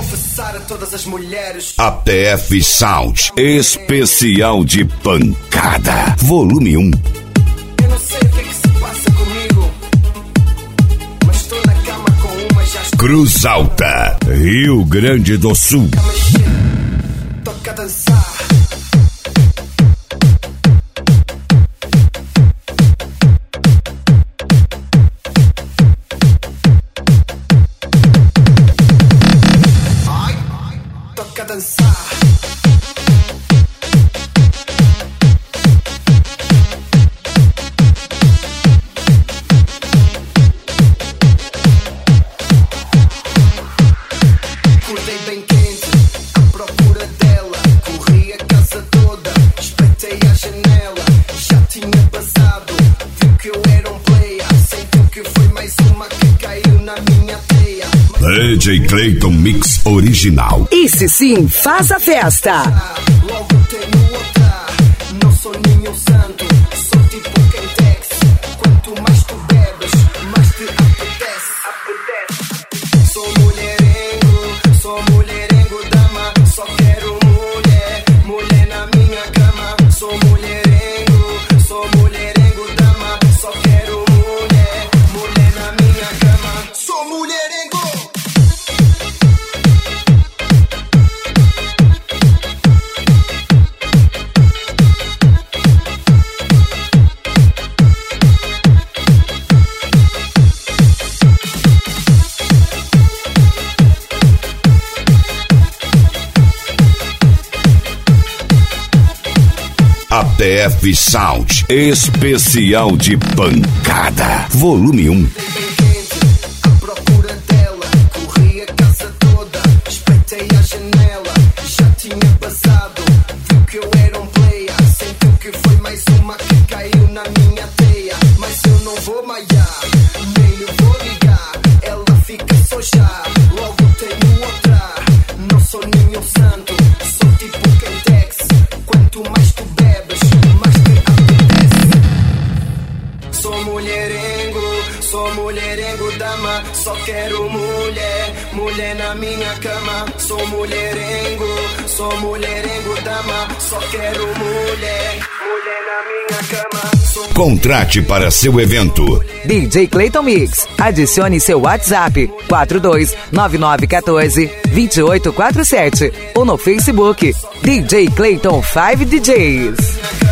confessar a todas as mulheres. ATF Sound, especial de pancada, volume 1. Eu não sei o que se passa comigo, mas estou na cama com uma já. Cruz Alta, Rio Grande do Sul. Toca a dançar. Toca a dançar. Acordei bem quente, à procura dela. Corri a casa toda, espreitei a janela. Já tinha passado, viu que eu era um player. Sentiu que foi mais uma que caiu na minha teia. DJ Clayton Mix original. Esse sim faz a festa. Logo tenho outra, não sou nenhum santo. Sou tipo Kentex. Quanto mais tu bebes, mais te apetece. Sou mulherengo, dama. Só quero mulher, mulher na minha cama. Sou mulherengo, dama. Só quero mulher, mulher na minha cama. Sou mulherengo. ATF Sound, especial de pancada, volume 1. À procura dela, corri a casa toda, espreitei a janela. Já tinha passado, viu que eu era um player. Sentiu que foi mais uma que caiu na minha teia. Mas eu não vou malhar, nem lhe vou ligar. Ela fica só já, logo tenho outra. Não sou nenhum santo, sou tipo Kentex. Quanto mais tu bebes, mais te apetece. Sou mulherengo, dama. Só quero mulher, mulher na minha cama. Sou mulherengo, dama. Só quero mulher, mulher na minha cama. Contrate para seu evento. DJ Clayton Mix. Adicione seu WhatsApp 429914-2847 ou no Facebook DJ Clayton 5 DJs.